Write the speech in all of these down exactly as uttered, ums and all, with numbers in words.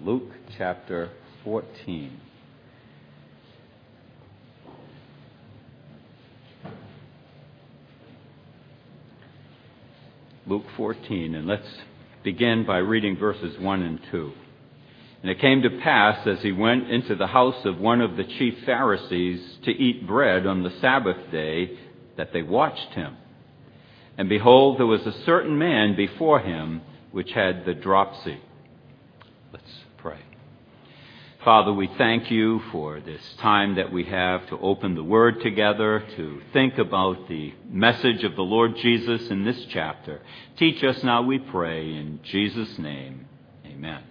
Luke chapter fourteen. Luke fourteen, and let's begin by reading verses one and two. And it came to pass, as he went into the house of one of the chief Pharisees to eat bread on the Sabbath day, that they watched him. And behold, there was a certain man before him which had the dropsy. Let's pray. Father, we thank you for this time that we have to open the Word together, to think about the message of the Lord Jesus in this chapter. Teach us now, we pray, in Jesus' name. Amen.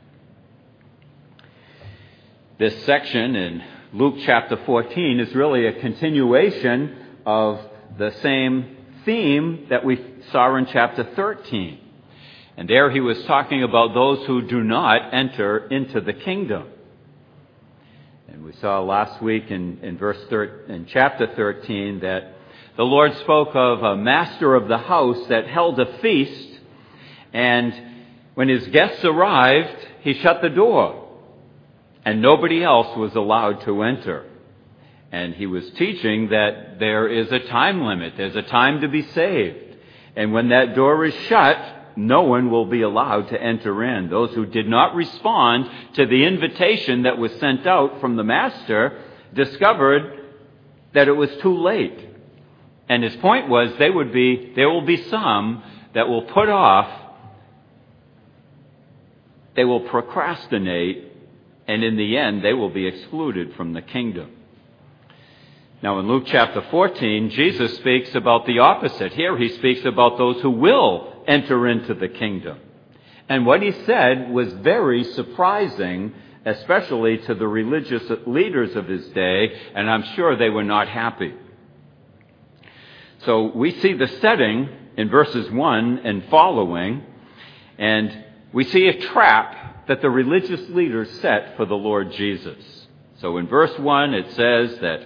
This section in Luke chapter fourteen is really a continuation of the same theme that we saw in chapter thirteen. And there he was talking about those who do not enter into the kingdom. And we saw last week in, in verse thir- in chapter thirteen that the Lord spoke of a master of the house that held a feast, and when his guests arrived, he shut the door, and nobody else was allowed to enter. And he was teaching that there is a time limit. There's a time to be saved. And when that door is shut, no one will be allowed to enter in. Those who did not respond to the invitation that was sent out from the master discovered that it was too late. And his point was they would be, there will be some that will put off, they will procrastinate, and in the end they will be excluded from the kingdom. Now in Luke chapter fourteen, Jesus speaks about the opposite. Here he speaks about those who will enter into the kingdom. And what he said was very surprising, especially to the religious leaders of his day, and I'm sure they were not happy. So we see the setting in verses one and following, and we see a trap that the religious leaders set for the Lord Jesus. So in verse one it says that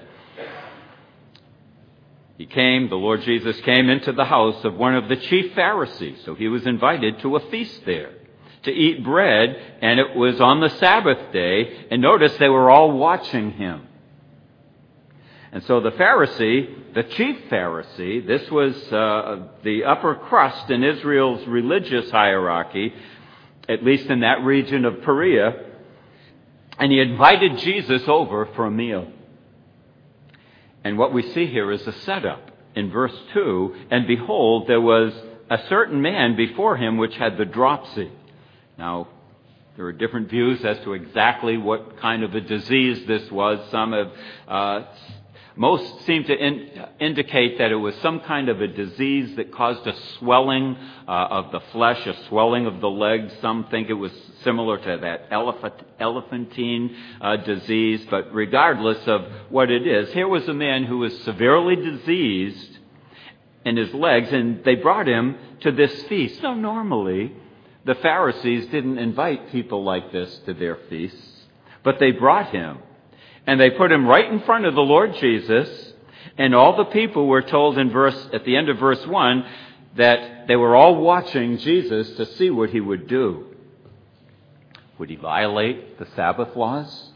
He came, the Lord Jesus came into the house of one of the chief Pharisees. So he was invited to a feast there to eat bread, and it was on the Sabbath day. And notice they were all watching him. And so the Pharisee, the chief Pharisee, this was uh, the upper crust in Israel's religious hierarchy, at least in that region of Perea, and he invited Jesus over for a meal. And what we see here is a setup in verse two. And behold, there was a certain man before him which had the dropsy. Now, there are different views as to exactly what kind of a disease this was. Some have, uh, most seem to in, indicate that it was some kind of a disease that caused a swelling uh, of the flesh, a swelling of the legs. Some think it was similar to that elephant, elephantine uh, disease. But regardless of what it is, here was a man who was severely diseased in his legs, and they brought him to this feast. Now, normally, the Pharisees didn't invite people like this to their feasts, but they brought him. And they put him right in front of the Lord Jesus, and all the people were told in verse at the end of verse one that they were all watching Jesus to see what he would do. Would he violate the Sabbath laws?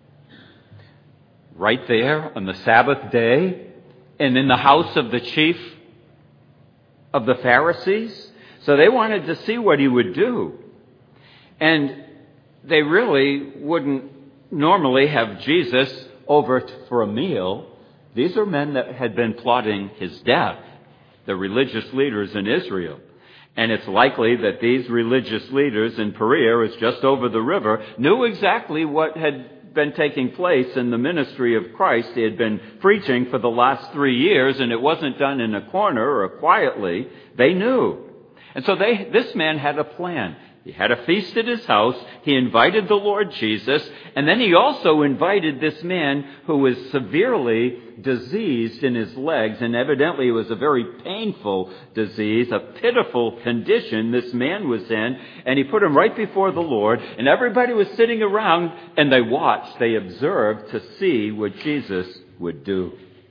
Right there on the Sabbath day, and in the house of the chief of the Pharisees? So they wanted to see what he would do. And they really wouldn't normally have Jesus over for a meal. These are men that had been plotting his death, the religious leaders in Israel. And it's likely that these religious leaders in Perea, is just over the river, knew exactly what had been taking place in the ministry of Christ. He had been preaching for the last three years, and it wasn't done in a corner or quietly. They knew. And so they, this man had a plan. He had a feast at his house. He invited the Lord Jesus. And then he also invited this man who was severely diseased in his legs. And evidently it was a very painful disease, a pitiful condition this man was in. And he put him right before the Lord. And everybody was sitting around and they watched, they observed to see what Jesus would do.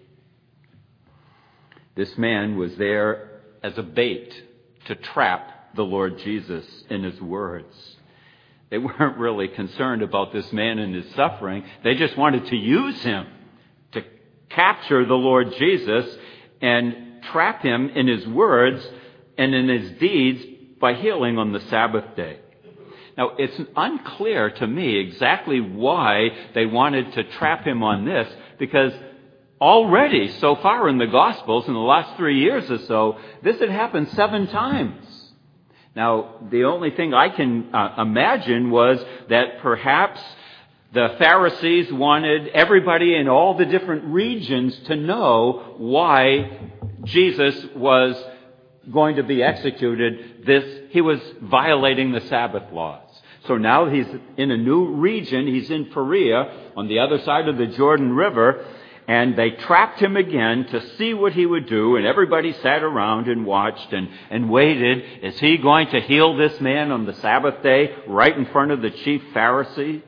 This man was there as a bait to trap the Lord Jesus in his words. They weren't really concerned about this man and his suffering. They just wanted to use him to capture the Lord Jesus and trap him in his words and in his deeds by healing on the Sabbath day. Now, it's unclear to me exactly why they wanted to trap him on this, because already so far in the Gospels, in the last three years or so, this had happened seven times. Now, the only thing I can uh, imagine was that perhaps the Pharisees wanted everybody in all the different regions to know why Jesus was going to be executed. This, he was violating the Sabbath laws. So now he's in a new region. He's in Perea on the other side of the Jordan River. And they trapped him again to see what he would do. And everybody sat around and watched and, and waited. Is he going to heal this man on the Sabbath day right in front of the chief Pharisee?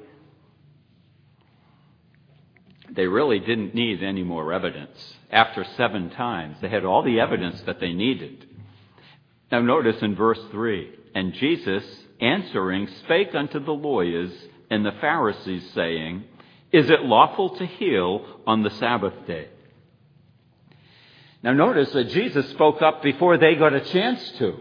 They really didn't need any more evidence. After seven times, they had all the evidence that they needed. Now notice in verse three, and Jesus answering spake unto the lawyers and the Pharisees, saying, is it lawful to heal on the Sabbath day? Now notice that Jesus spoke up before they got a chance to.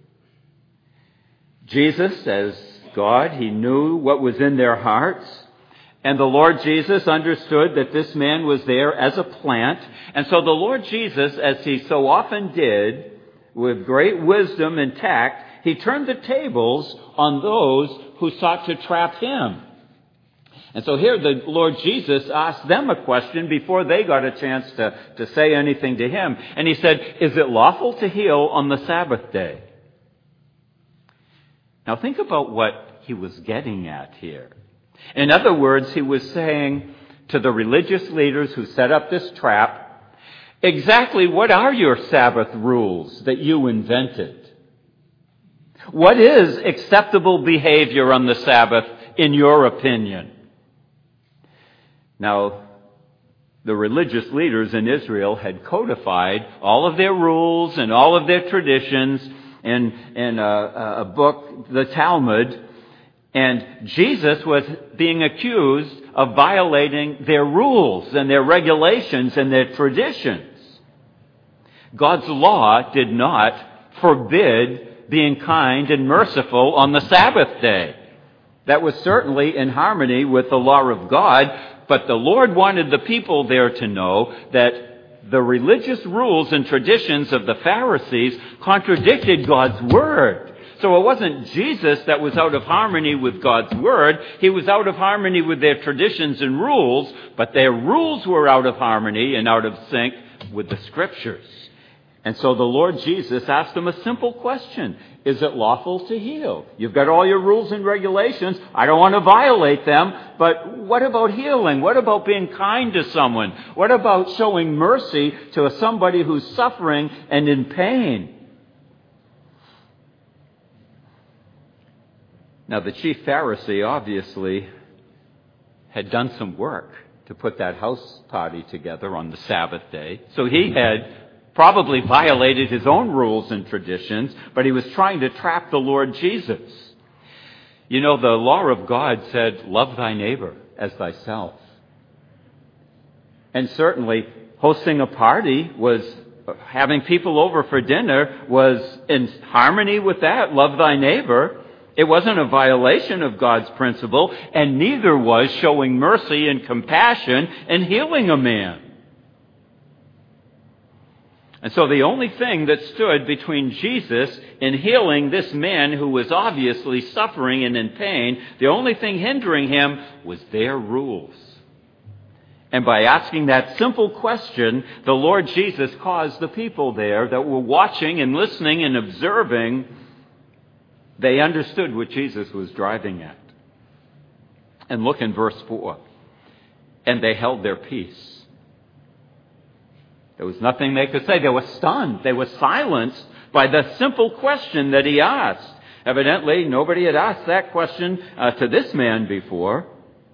Jesus, as God, he knew what was in their hearts. And the Lord Jesus understood that this man was there as a plant. And so the Lord Jesus, as he so often did, with great wisdom and tact, he turned the tables on those who sought to trap him. And so here the Lord Jesus asked them a question before they got a chance to, to say anything to him. And he said, is it lawful to heal on the Sabbath day? Now think about what he was getting at here. In other words, he was saying to the religious leaders who set up this trap, exactly what are your Sabbath rules that you invented? What is acceptable behavior on the Sabbath in your opinion? Now, the religious leaders in Israel had codified all of their rules and all of their traditions in, in a, a book, the Talmud, and Jesus was being accused of violating their rules and their regulations and their traditions. God's law did not forbid being kind and merciful on the Sabbath day. That was certainly in harmony with the law of God. But the Lord wanted the people there to know that the religious rules and traditions of the Pharisees contradicted God's word. So it wasn't Jesus that was out of harmony with God's word. He was out of harmony with their traditions and rules, but their rules were out of harmony and out of sync with the Scriptures. And so the Lord Jesus asked them a simple question. Is it lawful to heal? You've got all your rules and regulations. I don't want to violate them. But what about healing? What about being kind to someone? What about showing mercy to somebody who's suffering and in pain? Now, the chief Pharisee obviously had done some work to put that house party together on the Sabbath day. So he had probably violated his own rules and traditions, but he was trying to trap the Lord Jesus. You know, the law of God said, love thy neighbor as thyself. And certainly, hosting a party was, having people over for dinner was in harmony with that, love thy neighbor. It wasn't a violation of God's principle, and neither was showing mercy and compassion and healing a man. And so the only thing that stood between Jesus and healing this man who was obviously suffering and in pain, the only thing hindering him was their rules. And by asking that simple question, the Lord Jesus caused the people there that were watching and listening and observing, they understood what Jesus was driving at. And look in verse four. And they held their peace. There was nothing they could say. They were stunned. They were silenced by the simple question that he asked. Evidently, nobody had asked that question uh, to this man before.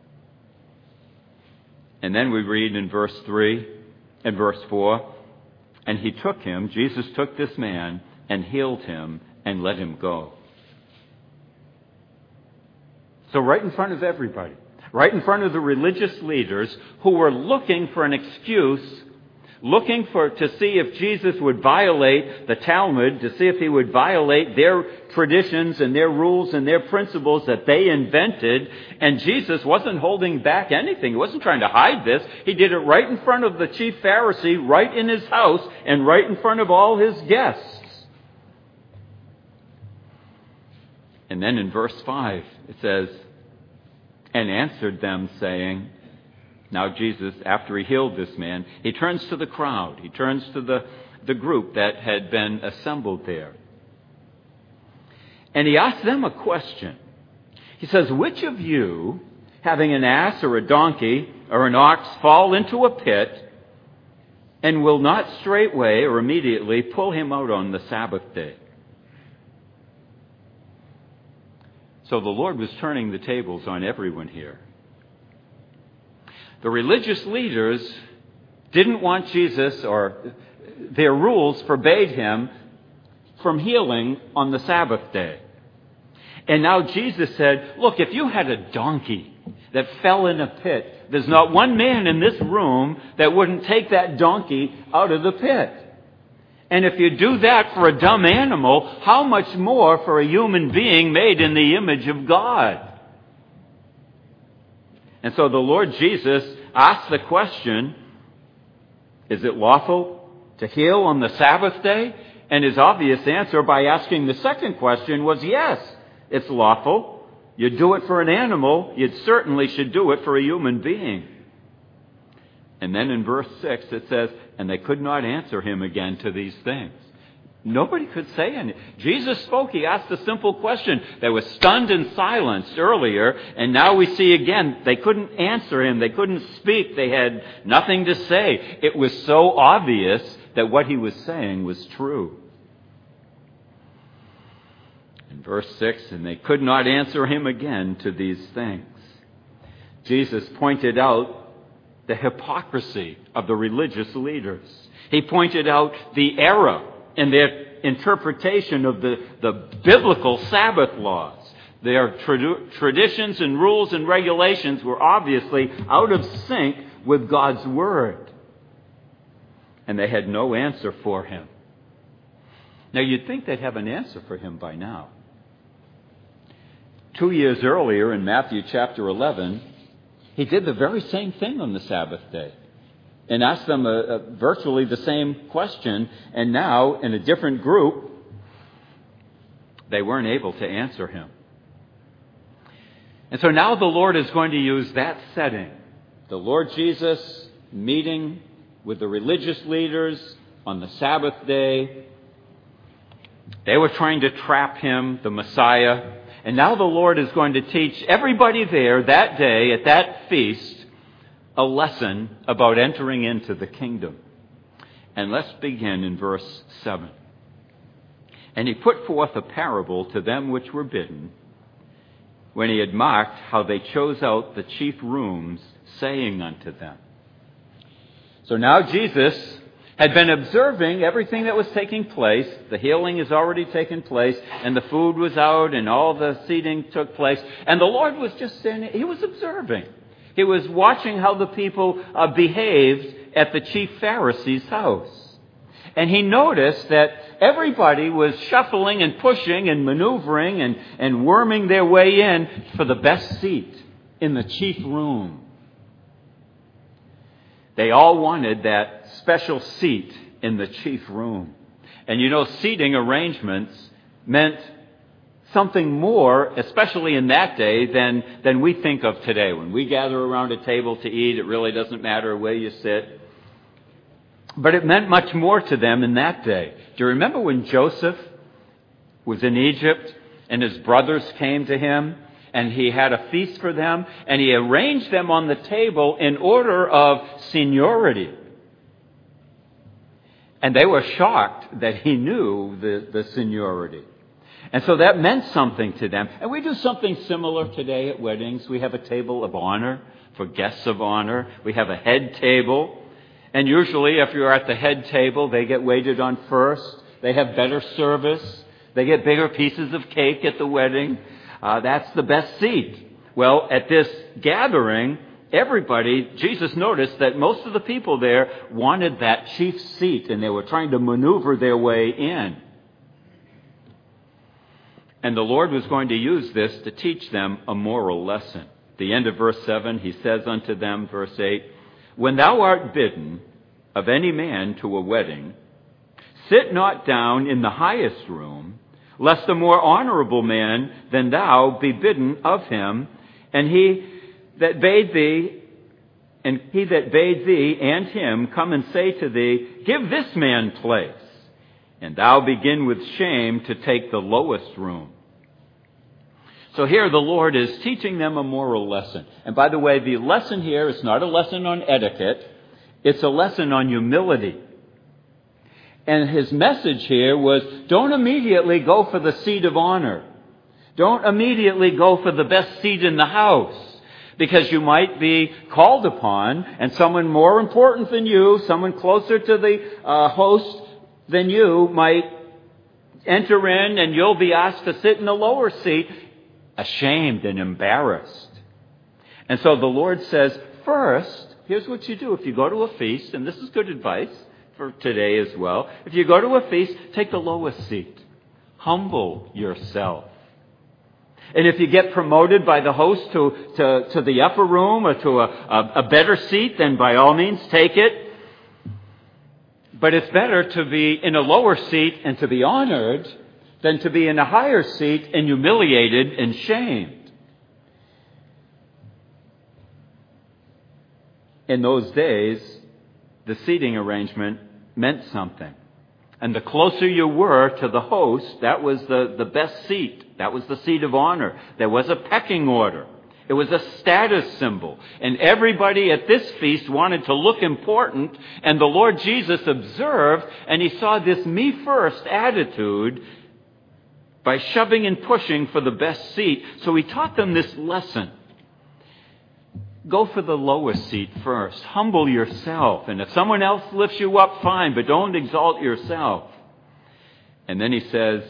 And then we read in verse three and verse four, and he took him, Jesus took this man and healed him and let him go. So right in front of everybody, right in front of the religious leaders who were looking for an excuse, looking for to see if Jesus would violate the Talmud, to see if he would violate their traditions and their rules and their principles that they invented. And Jesus wasn't holding back anything. He wasn't trying to hide this. He did it right in front of the chief Pharisee, right in his house, and right in front of all his guests. And then in verse five, it says, and answered them, saying, now Jesus, after he healed this man, he turns to the crowd. He turns to the, the group that had been assembled there. And he asks them a question. He says, which of you, having an ass or a donkey or an ox, fall into a pit and will not straightway or immediately pull him out on the Sabbath day? So the Lord was turning the tables on everyone here. The religious leaders didn't want Jesus, or their rules forbade him from healing on the Sabbath day. And now Jesus said, look, if you had a donkey that fell in a pit, there's not one man in this room that wouldn't take that donkey out of the pit. And if you do that for a dumb animal, how much more for a human being made in the image of God? And so the Lord Jesus asked the question, is it lawful to heal on the Sabbath day? And his obvious answer by asking the second question was yes, it's lawful. You do it for an animal, you certainly should do it for a human being. And then in verse six it says, and they could not answer him again to these things. Nobody could say anything. Jesus spoke. He asked a simple question. They were stunned and silenced earlier, and now we see again, they couldn't answer him. They couldn't speak. They had nothing to say. It was so obvious that what he was saying was true. In verse six, and they could not answer him again to these things. Jesus pointed out the hypocrisy of the religious leaders. He pointed out the error in their interpretation of the, the biblical Sabbath laws. Their trad- traditions and rules and regulations were obviously out of sync with God's Word. And they had no answer for him. Now you'd think they'd have an answer for him by now. Two years earlier in Matthew chapter eleven, he did the very same thing on the Sabbath day and asked them a, a, virtually the same question. And now, in a different group, they weren't able to answer him. And so now the Lord is going to use that setting. The Lord Jesus meeting with the religious leaders on the Sabbath day. They were trying to trap him, the Messiah. And now the Lord is going to teach everybody there that day at that feast a lesson about entering into the kingdom. And let's begin in verse seven. And he put forth a parable to them which were bidden, when he had marked how they chose out the chief rooms, saying unto them. So now Jesus had been observing everything that was taking place. The healing has already taken place, and the food was out, and all the seating took place. And the Lord was just standing, he was observing. He was watching how the people uh, behaved at the chief Pharisee's house. And he noticed that everybody was shuffling and pushing and maneuvering and, and worming their way in for the best seat in the chief room. They all wanted that special seat in the chief room. And you know, seating arrangements meant something more, especially in that day, than, than we think of today. When we gather around a table to eat, it really doesn't matter where you sit. But it meant much more to them in that day. Do you remember when Joseph was in Egypt and his brothers came to him and he had a feast for them and he arranged them on the table in order of seniority? And they were shocked that he knew the, the seniority. And so that meant something to them. And we do something similar today at weddings. We have a table of honor for guests of honor. We have a head table. And usually if you're at the head table, they get waited on first. They have better service. They get bigger pieces of cake at the wedding. Uh, that's the best seat. Well, at this gathering, everybody, Jesus noticed that most of the people there wanted that chief seat, and they were trying to maneuver their way in. And the Lord was going to use this to teach them a moral lesson. At the end of verse seven, he says unto them, verse eight, When thou art bidden of any man to a wedding, sit not down in the highest room, lest a more honorable man than thou be bidden of him, and he that bade thee, and he that bade thee and him come and say to thee, Give this man place, and thou begin with shame to take the lowest room. So here the Lord is teaching them a moral lesson. And by the way, the lesson here is not a lesson on etiquette. It's a lesson on humility. And his message here was, don't immediately go for the seat of honor. Don't immediately go for the best seat in the house. Because you might be called upon, and someone more important than you, someone closer to the uh, host than you, might enter in, and you'll be asked to sit in a lower seat, ashamed and embarrassed. And so the Lord says, first, here's what you do. If you go to a feast, and this is good advice for today as well, if you go to a feast, take the lowest seat. Humble yourself. And if you get promoted by the host to, to, to the upper room or to a, a, a better seat, then by all means take it. But it's better to be in a lower seat and to be honored than to be in a higher seat and humiliated and shamed. In those days, the seating arrangement meant something. And the closer you were to the host, that was the, the best seat. That was the seat of honor. There was a pecking order. It was a status symbol. And everybody at this feast wanted to look important. And the Lord Jesus observed, and he saw this me first attitude by shoving and pushing for the best seat. So he taught them this lesson. Go for the lowest seat first. Humble yourself. And if someone else lifts you up, fine, but don't exalt yourself. And then he says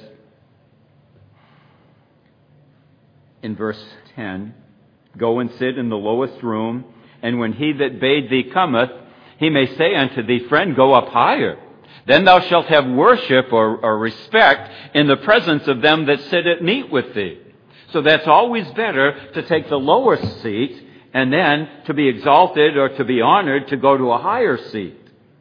in verse ten, Go and sit in the lowest room, and when he that bade thee cometh, he may say unto thee, Friend, go up higher. Then thou shalt have worship or, or respect in the presence of them that sit at meat with thee. So that's always better to take the lowest seat, and then to be exalted or to be honored to go to a higher seat.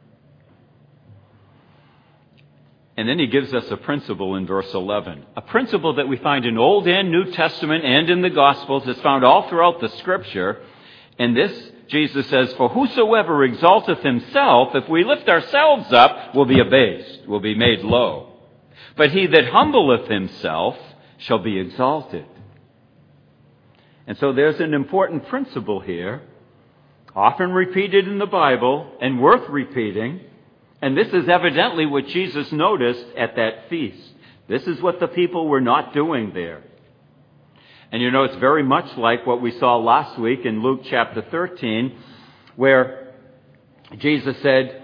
And then he gives us a principle in verse eleven. A principle that we find in Old and New Testament and in the Gospels. It's found all throughout the Scripture. And this, Jesus says, For whosoever exalteth himself, if we lift ourselves up, will be abased, will be made low. But he that humbleth himself shall be exalted. And so there's an important principle here, often repeated in the Bible and worth repeating. And this is evidently what Jesus noticed at that feast. This is what the people were not doing there. And you know, it's very much like what we saw last week in Luke chapter thirteen, where Jesus said,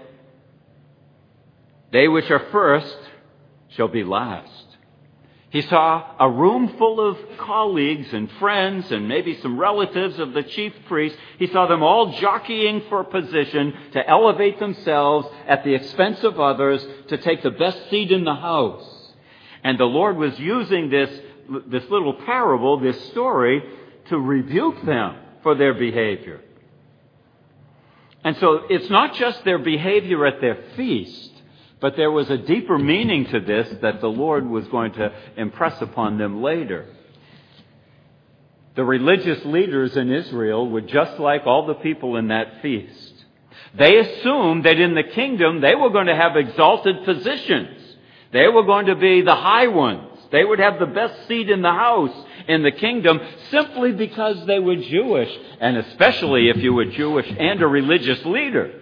They which are first shall be last. He saw a room full of colleagues and friends and maybe some relatives of the chief priest. He saw them all jockeying for position to elevate themselves at the expense of others, to take the best seat in the house. And the Lord was using this, this little parable, this story, to rebuke them for their behavior. And so it's not just their behavior at their feast, but there was a deeper meaning to this that the Lord was going to impress upon them later. The religious leaders in Israel were just like all the people in that feast. They assumed that in the kingdom they were going to have exalted positions. They were going to be the high ones. They would have the best seat in the house in the kingdom simply because they were Jewish, and especially if you were Jewish and a religious leader.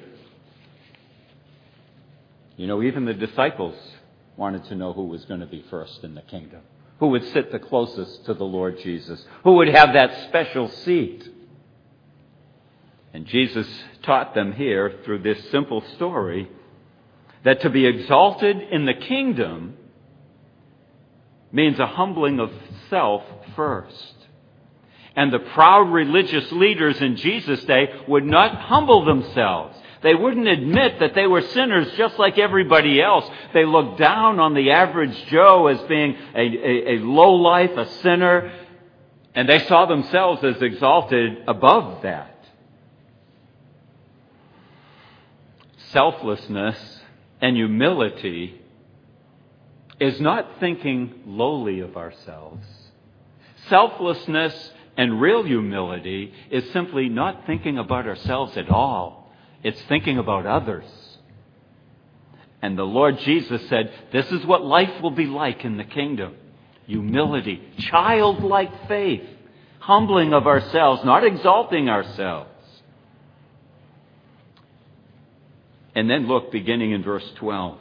You know, even the disciples wanted to know who was going to be first in the kingdom, who would sit the closest to the Lord Jesus, who would have that special seat. And Jesus taught them here through this simple story that to be exalted in the kingdom means a humbling of self first. And the proud religious leaders in Jesus' day would not humble themselves. They wouldn't admit that they were sinners just like everybody else. They looked down on the average Joe as being a, a, a lowlife, a sinner, and they saw themselves as exalted above that. Selflessness and humility is not thinking lowly of ourselves. Selflessness and real humility is simply not thinking about ourselves at all. It's thinking about others. And the Lord Jesus said, this is what life will be like in the kingdom. Humility, childlike faith, humbling of ourselves, not exalting ourselves. And then look, beginning in verse twelve.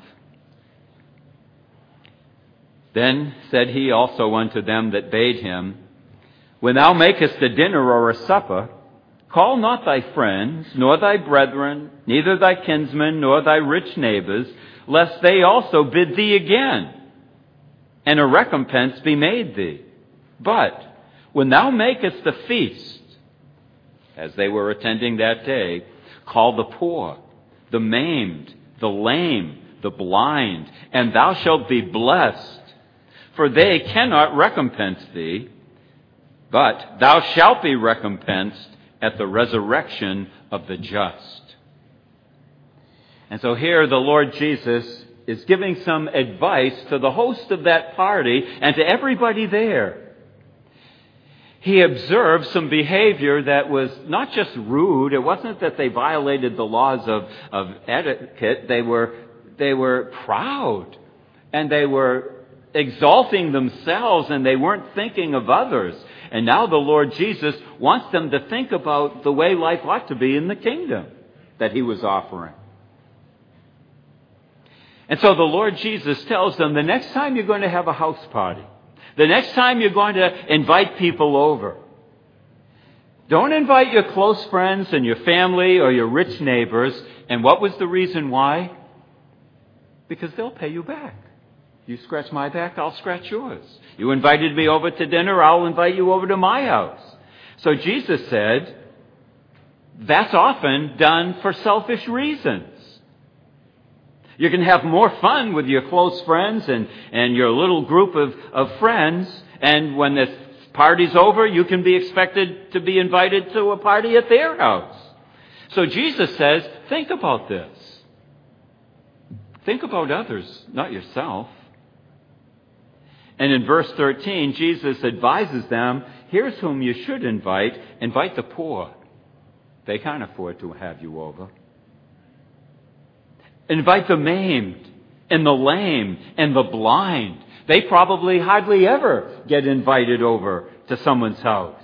Then said he also unto them that bade him, when thou makest a dinner or a supper, call not thy friends, nor thy brethren, neither thy kinsmen, nor thy rich neighbors, lest they also bid thee again, and a recompense be made thee. But when thou makest a feast, as they were attending that day, call the poor, the maimed, the lame, the blind, and thou shalt be blessed, for they cannot recompense thee, but thou shalt be recompensed at the resurrection of the just. And so here the Lord Jesus is giving some advice to the host of that party and to everybody there. He observed some behavior that was not just rude. It wasn't that they violated the laws of, of etiquette. They were, they were proud, and they were exalting themselves, and they weren't thinking of others. And now the Lord Jesus wants them to think about the way life ought to be in the kingdom that he was offering. And so the Lord Jesus tells them, the next time you're going to have a house party, the next time you're going to invite people over, don't invite your close friends and your family or your rich neighbors. And what was the reason why? Because they'll pay you back. You scratch my back, I'll scratch yours. You invited me over to dinner, I'll invite you over to my house. So Jesus said, that's often done for selfish reasons. You can have more fun with your close friends and, and your little group of, of friends, and when the party's over, you can be expected to be invited to a party at their house. So Jesus says, think about this. Think about others, not yourself. And in verse thirteen, Jesus advises them, here's whom you should invite. Invite the poor. They can't afford to have you over. Invite the maimed and the lame and the blind. They probably hardly ever get invited over to someone's house.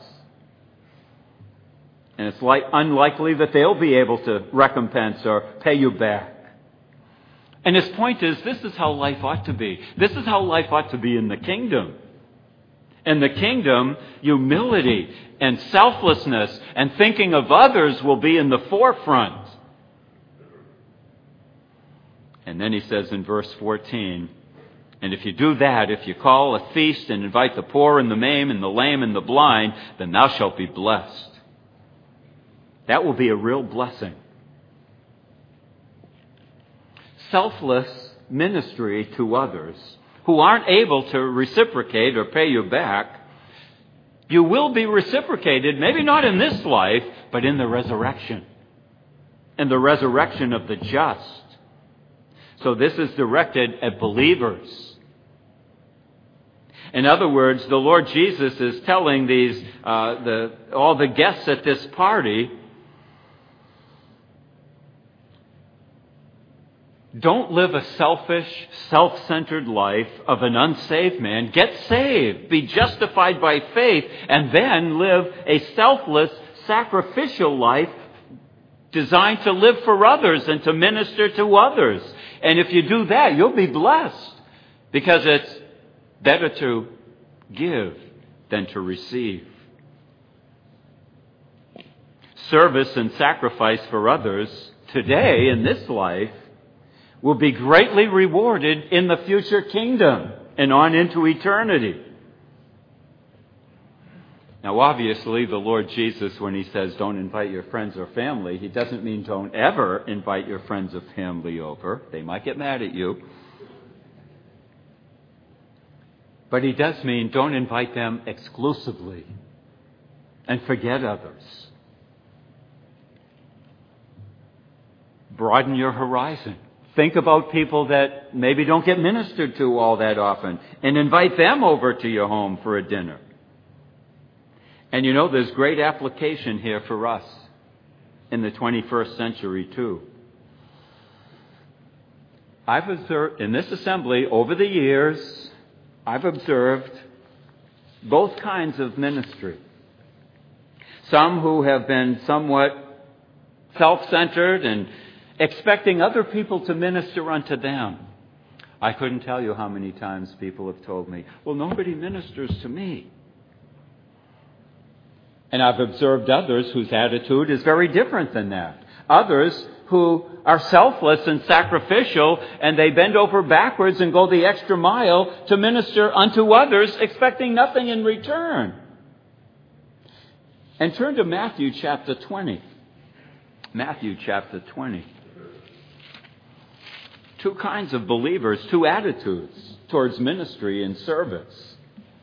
And it's like unlikely that they'll be able to recompense or pay you back. And his point is, this is how life ought to be. This is how life ought to be in the kingdom. In the kingdom, humility and selflessness and thinking of others will be in the forefront. And then he says in verse fourteen, and if you do that, if you call a feast and invite the poor and the maimed and the lame and the blind, then thou shalt be blessed. That will be a real blessing. Selfless ministry to others who aren't able to reciprocate or pay you back, you will be reciprocated, maybe not in this life, but in the resurrection. In the resurrection of the just. So this is directed at believers. In other words, the Lord Jesus is telling these uh, the all the guests at this party, don't live a selfish, self-centered life of an unsaved man. Get saved, be justified by faith, and then live a selfless, sacrificial life designed to live for others and to minister to others. And if you do that, you'll be blessed, because it's better to give than to receive. Service and sacrifice for others today in this life will be greatly rewarded in the future kingdom and on into eternity. Now, obviously, the Lord Jesus, when he says don't invite your friends or family, he doesn't mean don't ever invite your friends or family over. They might get mad at you. But he does mean don't invite them exclusively and forget others. Broaden your horizon. Think about people that maybe don't get ministered to all that often and invite them over to your home for a dinner. And you know, there's great application here for us in the twenty-first century too. I've observed in this assembly over the years, I've observed both kinds of ministry. Some who have been somewhat self-centered and expecting other people to minister unto them. I couldn't tell you how many times people have told me, well, nobody ministers to me. And I've observed others whose attitude is very different than that. Others who are selfless and sacrificial, and they bend over backwards and go the extra mile to minister unto others, expecting nothing in return. And turn to Matthew chapter twenty. Matthew chapter twenty. Two kinds of believers, two attitudes towards ministry and service.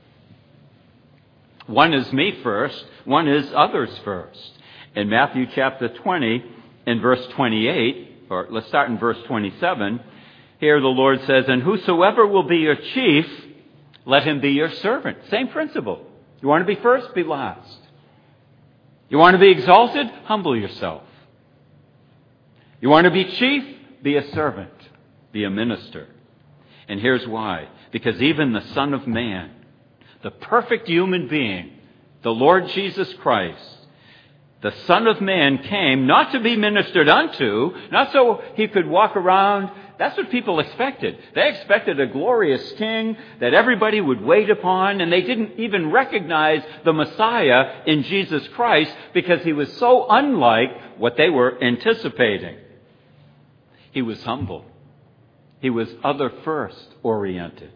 One is me first, one is others first. In Matthew chapter twenty, in verse twenty-eight, or let's start in verse twenty-seven, here the Lord says, and whosoever will be your chief, let him be your servant. Same principle. You want to be first, be last. You want to be exalted, humble yourself. You want to be chief, be a servant, be a minister. And here's why. Because even the Son of Man, the perfect human being, the Lord Jesus Christ, the Son of Man came not to be ministered unto, not so he could walk around. That's what people expected. They expected a glorious king that everybody would wait upon, and they didn't even recognize the Messiah in Jesus Christ because he was so unlike what they were anticipating. He was humble. He was other first oriented.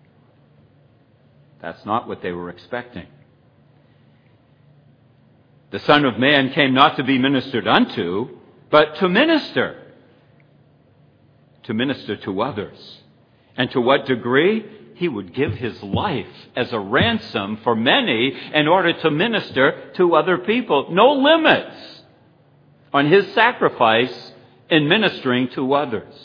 That's not what they were expecting. The Son of Man came not to be ministered unto, but to minister. To minister to others. And to what degree? He would give his life as a ransom for many in order to minister to other people. No limits on his sacrifice in ministering to others.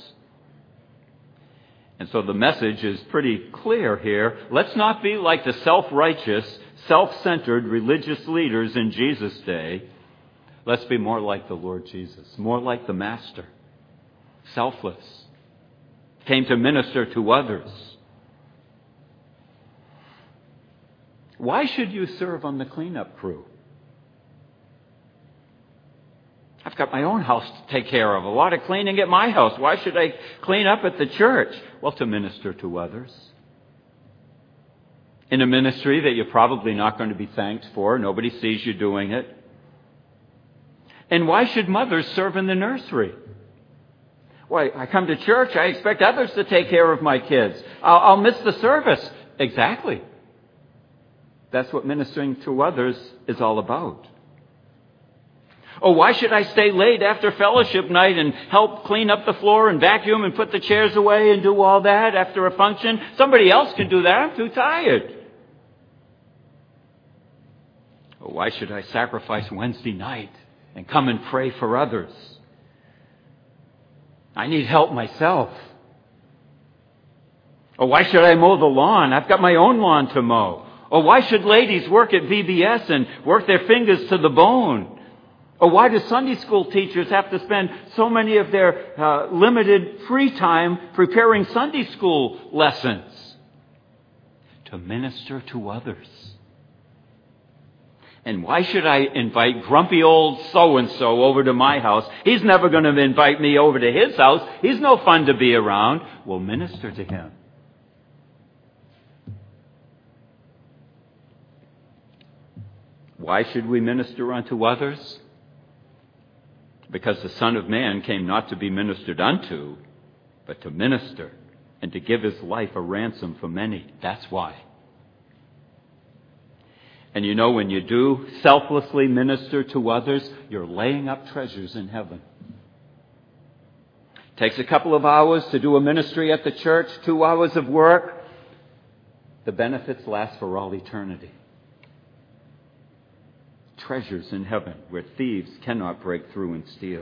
And so the message is pretty clear here. Let's not be like the self-righteous, self-centered religious leaders in Jesus' day. Let's be more like the Lord Jesus, more like the Master. Selfless. Came to minister to others. Why should you serve on the cleanup crew? I've got my own house to take care of. A lot of cleaning at my house. Why should I clean up at the church? Well, to minister to others. In a ministry that you're probably not going to be thanked for. Nobody sees you doing it. And why should mothers serve in the nursery? Why, I come to church, I expect others to take care of my kids. I'll, I'll miss the service. Exactly. That's what ministering to others is all about. Oh, why should I stay late after fellowship night and help clean up the floor and vacuum and put the chairs away and do all that after a function? Somebody else can do that. I'm too tired. Oh, why should I sacrifice Wednesday night and come and pray for others? I need help myself. Oh, why should I mow the lawn? I've got my own lawn to mow. Oh, why should ladies work at V B S and work their fingers to the bone? Or why do Sunday school teachers have to spend so many of their uh, limited free time preparing Sunday school lessons? To minister to others. And why should I invite grumpy old so-and-so over to my house? He's never going to invite me over to his house. He's no fun to be around. We'll minister to him. Why should we minister unto others? Because the Son of Man came not to be ministered unto, but to minister and to give his life a ransom for many. That's why. And you know, when you do selflessly minister to others, you're laying up treasures in heaven. It takes a couple of hours to do a ministry at the church, two hours of work. The benefits last for all eternity. Treasures in heaven where thieves cannot break through and steal.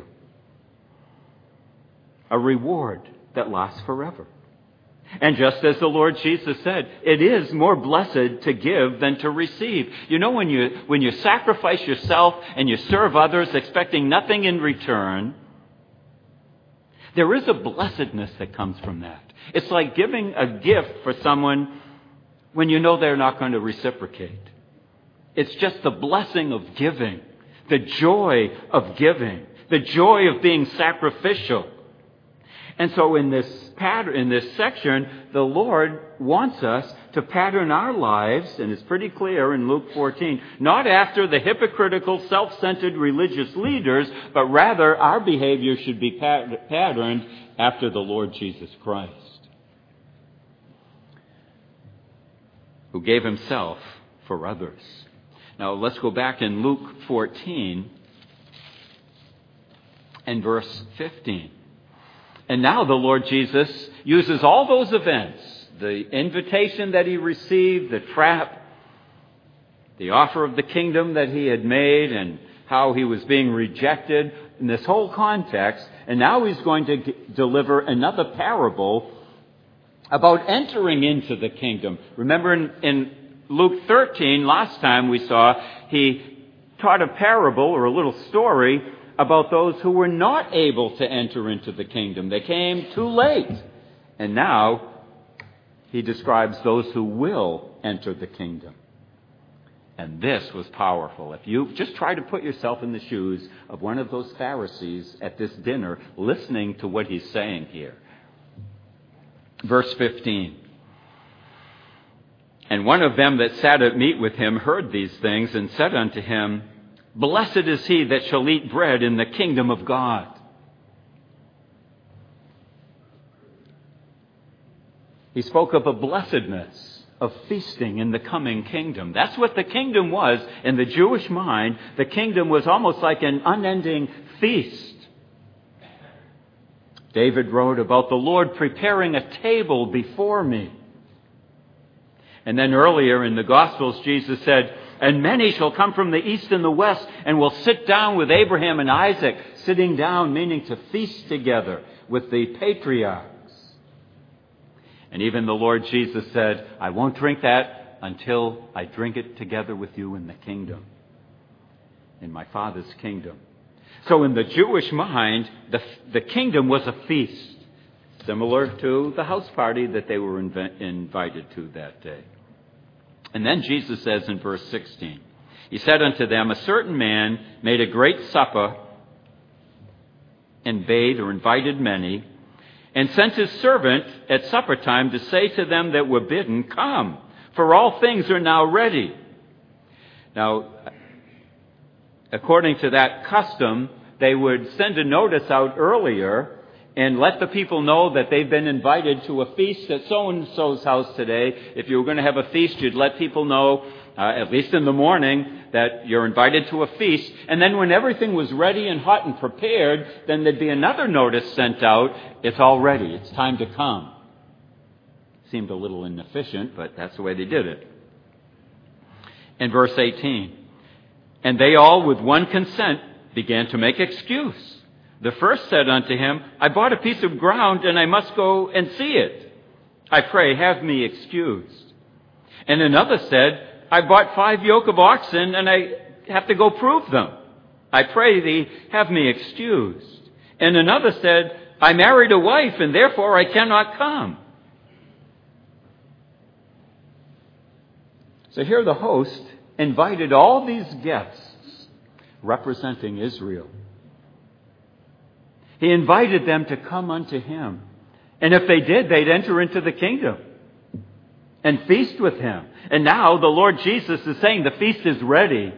A reward that lasts forever. And just as the Lord Jesus said, it is more blessed to give than to receive. You know, when you when you sacrifice yourself and you serve others expecting nothing in return, there is a blessedness that comes from that. It's like giving a gift for someone when you know they're not going to reciprocate. It's just the blessing of giving, the joy of giving, the joy of being sacrificial. And so in this pattern, in this section, the Lord wants us to pattern our lives, and it's pretty clear in Luke fourteen, not after the hypocritical, self-centered religious leaders, but rather our behavior should be pat- patterned after the Lord Jesus Christ, who gave himself for others. Now let's go back in Luke fourteen and verse fifteen. And now the Lord Jesus uses all those events, the invitation that he received, the trap, the offer of the kingdom that he had made, and how he was being rejected in this whole context. And now he's going to g- deliver another parable about entering into the kingdom. Remember in, in Luke thirteen, last time we saw, he taught a parable or a little story about those who were not able to enter into the kingdom. They came too late. And now he describes those who will enter the kingdom. And this was powerful. If you just try to put yourself in the shoes of one of those Pharisees at this dinner, listening to what he's saying here. Verse fifteen. And one of them that sat at meat with him heard these things and said unto him, Blessed is he that shall eat bread in the kingdom of God. He spoke of a blessedness of feasting in the coming kingdom. That's what the kingdom was in the Jewish mind. The kingdom was almost like an unending feast. David wrote about the Lord preparing a table before me. And then earlier in the Gospels, Jesus said, And many shall come from the east and the west, and will sit down with Abraham and Isaac, sitting down, meaning to feast together with the patriarchs. And even the Lord Jesus said, I won't drink that until I drink it together with you in the kingdom, in my Father's kingdom. So in the Jewish mind, the, the kingdom was a feast, similar to the house party that they were inv- invited to that day. And then Jesus says in verse sixteen, He said unto them, A certain man made a great supper, and bade or invited many, and sent his servant at supper time to say to them that were bidden, Come, for all things are now ready. Now, according to that custom, they would send a notice out earlier and let the people know that they've been invited to a feast at so-and-so's house today. If you were going to have a feast, you'd let people know, uh, at least in the morning, that you're invited to a feast. And then when everything was ready and hot and prepared, then there'd be another notice sent out. It's all ready. It's time to come. Seemed a little inefficient, but that's the way they did it. In verse eighteen, And they all with one consent began to make excuse. The first said unto him, I bought a piece of ground, and I must go and see it. I pray, have me excused. And another said, I bought five yoke of oxen, and I have to go prove them. I pray thee, have me excused. And another said, I married a wife, and therefore I cannot come. So here the host invited all these guests representing Israel. He invited them to come unto him. And if they did, they'd enter into the kingdom and feast with him. And now the Lord Jesus is saying the feast is ready.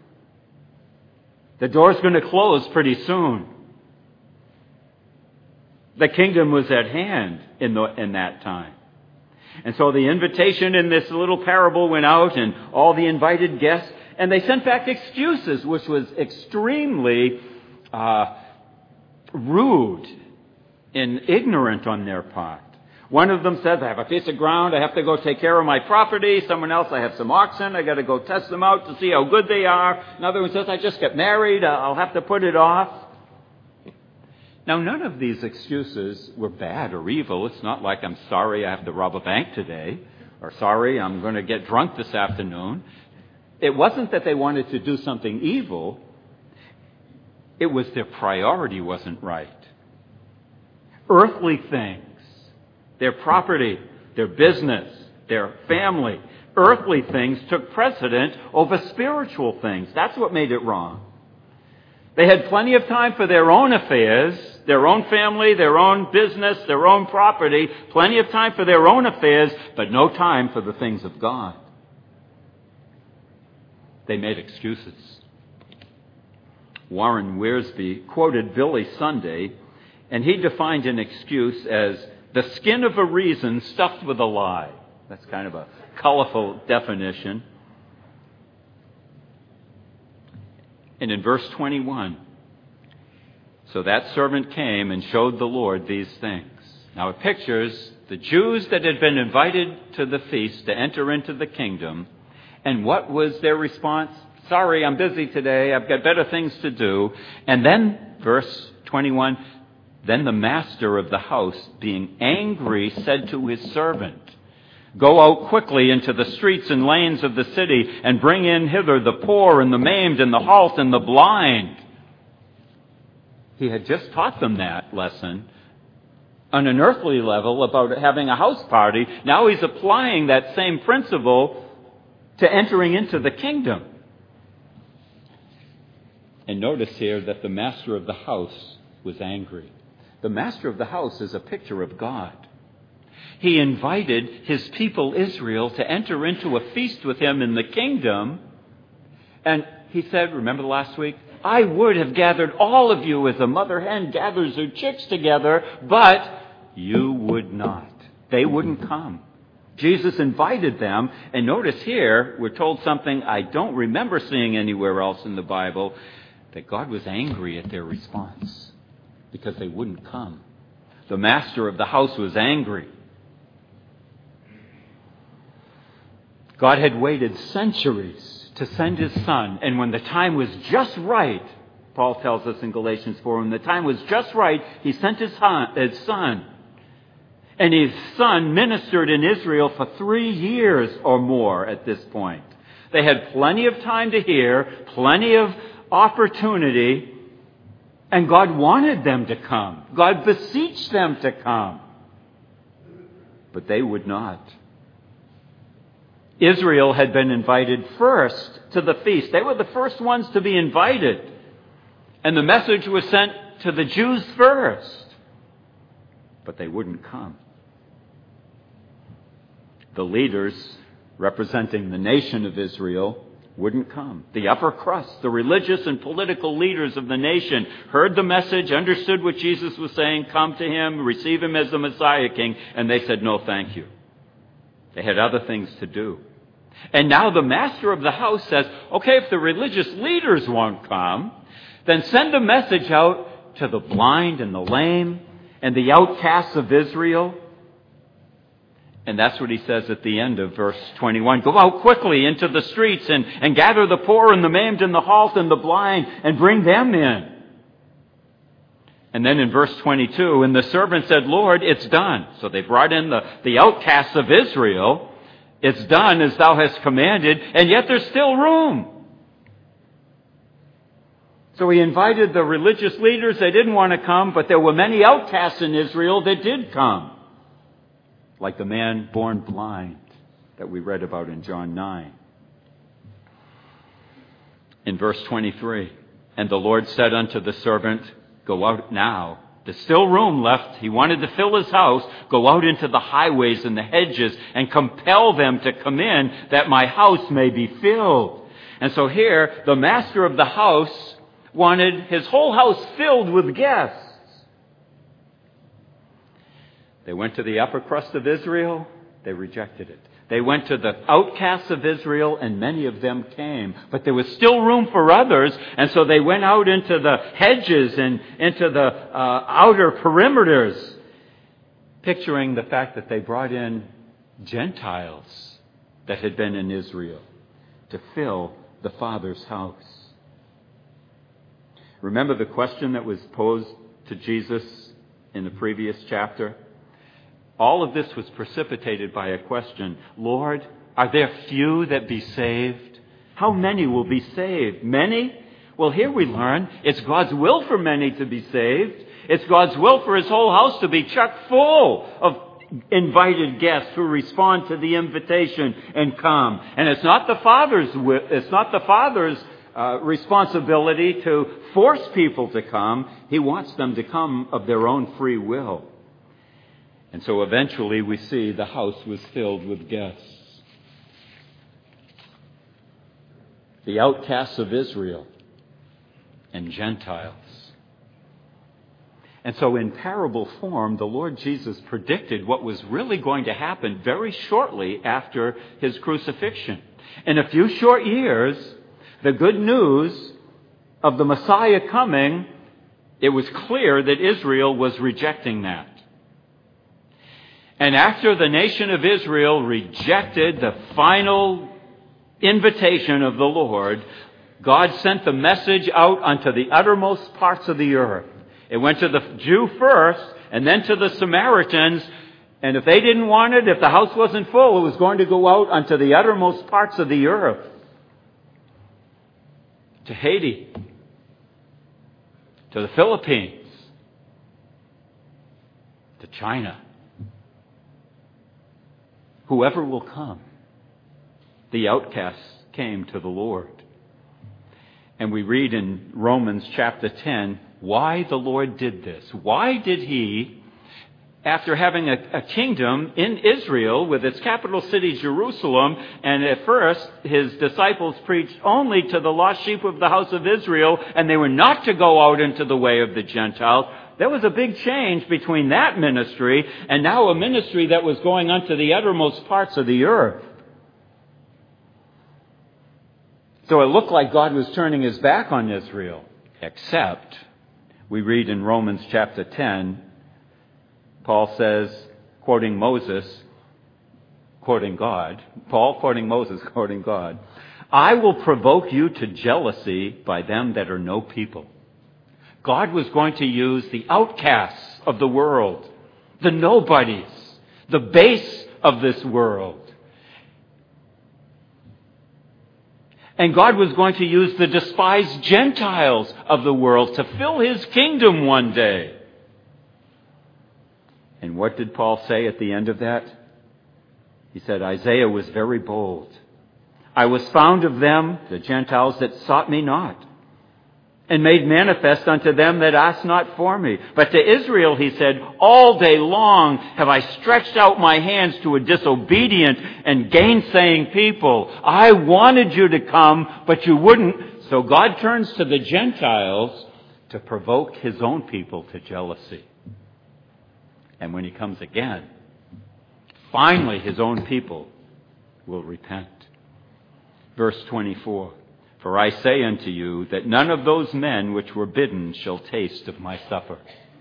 The door's going to close pretty soon. The kingdom was at hand in, the, in that time. And so the invitation in this little parable went out, and all the invited guests, and they sent back excuses, which was extremely uh, rude and ignorant on their part. One of them says, I have a piece of ground, I have to go take care of my property. Someone else, I have some oxen, I got to go test them out to see how good they are. Another one says, I just got married, I'll have to put it off. Now, none of these excuses were bad or evil. It's not like I'm sorry I have to rob a bank today, or sorry I'm going to get drunk this afternoon. It wasn't that they wanted to do something evil. It was their priority wasn't right. Earthly things, their property, their business, their family, earthly things took precedent over spiritual things. That's what made it wrong. They had plenty of time for their own affairs, their own family, their own business, their own property, plenty of time for their own affairs, but no time for the things of God. They made excuses. Warren Wiersbe quoted Billy Sunday, and he defined an excuse as the skin of a reason stuffed with a lie. That's kind of a colorful definition. And in verse twenty-one, so that servant came and showed the Lord these things. Now it pictures the Jews that had been invited to the feast to enter into the kingdom. And what was their response? Sorry, I'm busy today. I've got better things to do. And then, verse twenty-one, then the master of the house, being angry, said to his servant, go out quickly into the streets and lanes of the city and bring in hither the poor and the maimed and the halt and the blind. He had just taught them that lesson on an earthly level about having a house party. Now he's applying that same principle to entering into the kingdom. And notice here that the master of the house was angry. The master of the house is a picture of God. He invited his people Israel to enter into a feast with him in the kingdom. And he said, remember last week, I would have gathered all of you as a mother hen gathers her chicks together, but you would not. They wouldn't come. Jesus invited them, and notice here, we're told something I don't remember seeing anywhere else in the Bible, that God was angry at their response because they wouldn't come. The master of the house was angry. God had waited centuries to send his son, and when the time was just right, Paul tells us in Galatians four, when the time was just right, he sent his son. And his son ministered in Israel for three years or more at this point. They had plenty of time to hear, plenty of opportunity, and God wanted them to come. God beseeched them to come. But they would not. Israel had been invited first to the feast. They were the first ones to be invited. And the message was sent to the Jews first. But they wouldn't come. The leaders representing the nation of Israel wouldn't come. The upper crust, the religious and political leaders of the nation heard the message, understood what Jesus was saying, come to him, receive him as the Messiah King, and they said, no, thank you. They had other things to do. And now the master of the house says, okay, if the religious leaders won't come, then send a message out to the blind and the lame and the outcasts of Israel. And that's what he says at the end of verse twenty-one. Go out quickly into the streets and, and gather the poor and the maimed and the halt and the blind and bring them in. And then in verse twenty-two, and the servant said, Lord, it's done. So they brought in the, the outcasts of Israel. It's done as thou hast commanded, and yet there's still room. So he invited the religious leaders. They didn't want to come, but there were many outcasts in Israel that did come. Like the man born blind that we read about in John nine. In verse twenty-three, and the Lord said unto the servant, go out now. There's still room left. He wanted to fill his house. Go out into the highways and the hedges and compel them to come in that my house may be filled. And so here, the master of the house wanted his whole house filled with guests. They went to the upper crust of Israel. They rejected it. They went to the outcasts of Israel, and many of them came. But there was still room for others, and so they went out into the hedges and into the uh, outer perimeters, picturing the fact that they brought in Gentiles that had been in Israel to fill the Father's house. Remember the question that was posed to Jesus in the previous chapter? All of this was precipitated by a question. Lord, are there few that be saved? How many will be saved? Many? Well, here we learn it's God's will for many to be saved. It's God's will for His whole house to be chock full of invited guests who respond to the invitation and come. And it's not the Father's it's not the Father's uh, responsibility to force people to come. He wants them to come of their own free will. And so eventually we see the house was filled with guests. The outcasts of Israel and Gentiles. And so in parable form, the Lord Jesus predicted what was really going to happen very shortly after His crucifixion. In a few short years, the good news of the Messiah coming, it was clear that Israel was rejecting that. And after the nation of Israel rejected the final invitation of the Lord, God sent the message out unto the uttermost parts of the earth. It went to the Jew first, and then to the Samaritans. And if they didn't want it, if the house wasn't full, it was going to go out unto the uttermost parts of the earth. To Haiti. To the Philippines. To China. Whoever will come. The outcasts came to the Lord. And we read in Romans chapter ten why the Lord did this. Why did He, after having a, a kingdom in Israel with its capital city Jerusalem, and at first His disciples preached only to the lost sheep of the house of Israel, and they were not to go out into the way of the Gentiles. There was a big change between that ministry and now a ministry that was going unto the uttermost parts of the earth. So it looked like God was turning His back on Israel, except we read in Romans chapter ten, Paul says, quoting Moses, quoting God, Paul quoting Moses, quoting God, I will provoke you to jealousy by them that are no people. God was going to use the outcasts of the world, the nobodies, the base of this world. And God was going to use the despised Gentiles of the world to fill His kingdom one day. And what did Paul say at the end of that? He said, Isaiah was very bold. I was found of them, the Gentiles, that sought me not, and made manifest unto them that asked not for me. But to Israel, He said, all day long have I stretched out my hands to a disobedient and gainsaying people. I wanted you to come, but you wouldn't. So God turns to the Gentiles to provoke His own people to jealousy. And when He comes again, finally His own people will repent. Verse twenty-four. For I say unto you that none of those men which were bidden shall taste of my supper.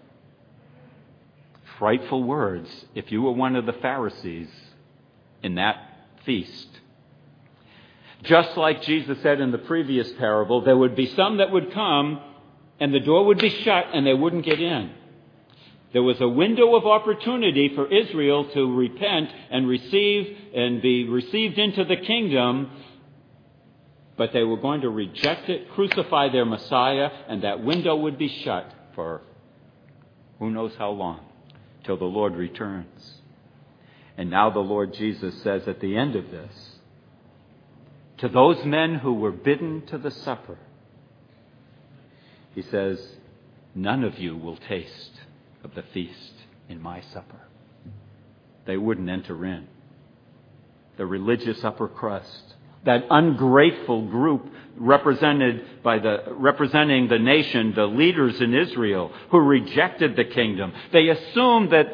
Frightful words if you were one of the Pharisees in that feast. Just like Jesus said in the previous parable, there would be some that would come and the door would be shut and they wouldn't get in. There was a window of opportunity for Israel to repent and receive and be received into the kingdom. But they were going to reject it, crucify their Messiah, and that window would be shut for who knows how long, till the Lord returns. And now the Lord Jesus says at the end of this, to those men who were bidden to the supper, He says, none of you will taste of the feast in my supper. They wouldn't enter in. The religious upper crust, that ungrateful group represented by the representing the nation, the leaders in Israel who rejected the kingdom. They assumed that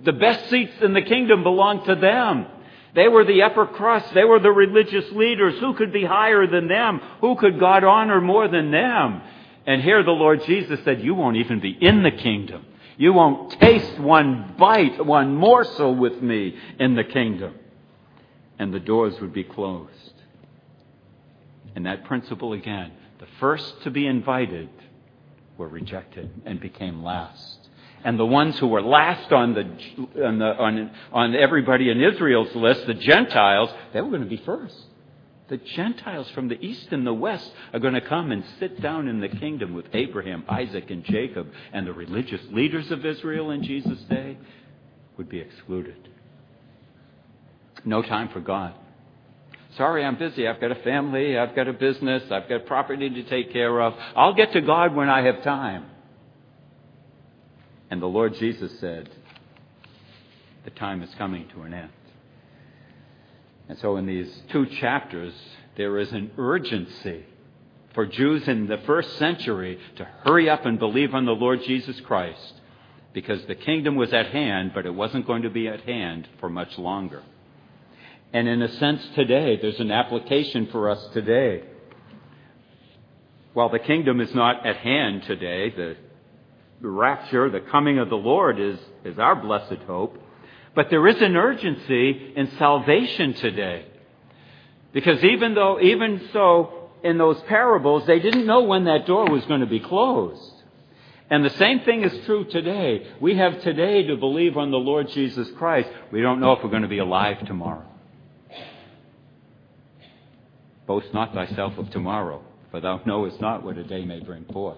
The best seats in the kingdom belonged to them. They were the upper crust. They were the religious leaders. Who could be higher than them? Who could God honor more than them? And here the Lord Jesus said, you won't even be in the kingdom. You won't taste one bite, one morsel with me in the kingdom. And the doors would be closed. And that principle again, the first to be invited were rejected and became last. And the ones who were last on the on the on, on everybody in Israel's list, the Gentiles, they were going to be first. The Gentiles from the east and the west are going to come and sit down in the kingdom with Abraham, Isaac, and Jacob. And the religious leaders of Israel in Jesus' day would be excluded. No time for God. Sorry, I'm busy. I've got a family. I've got a business. I've got property to take care of. I'll get to God when I have time. And the Lord Jesus said, the time is coming to an end. And so in these two chapters, there is an urgency for Jews in the first century to hurry up and believe on the Lord Jesus Christ, because the kingdom was at hand, but it wasn't going to be at hand for much longer. And in a sense today, there's an application for us today. While the kingdom is not at hand today, the The rapture, the coming of the Lord is, is our blessed hope. But there is an urgency in salvation today. Because even though, even so, in those parables, they didn't know when that door was going to be closed. And the same thing is true today. We have today to believe on the Lord Jesus Christ. We don't know if we're going to be alive tomorrow. Boast not thyself of tomorrow, for thou knowest not what a day may bring forth.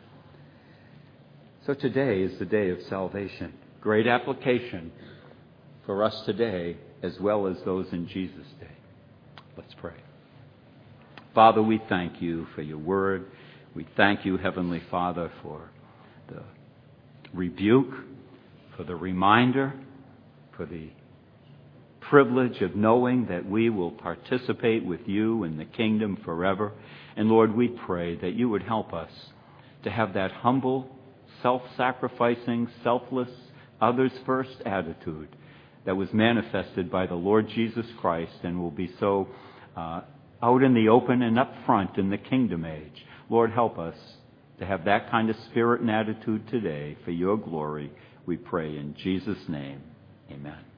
So today is the day of salvation. Great application for us today as well as those in Jesus' day. Let's pray. Father, we thank you for your word. We thank you, Heavenly Father, for the rebuke, for the reminder, for the privilege of knowing that we will participate with you in the kingdom forever. And Lord, we pray that you would help us to have that humble, self-sacrificing, selfless, others-first attitude that was manifested by the Lord Jesus Christ and will be so uh, out in the open and up front in the kingdom age. Lord, help us to have that kind of spirit and attitude today for your glory, we pray in Jesus' name. Amen.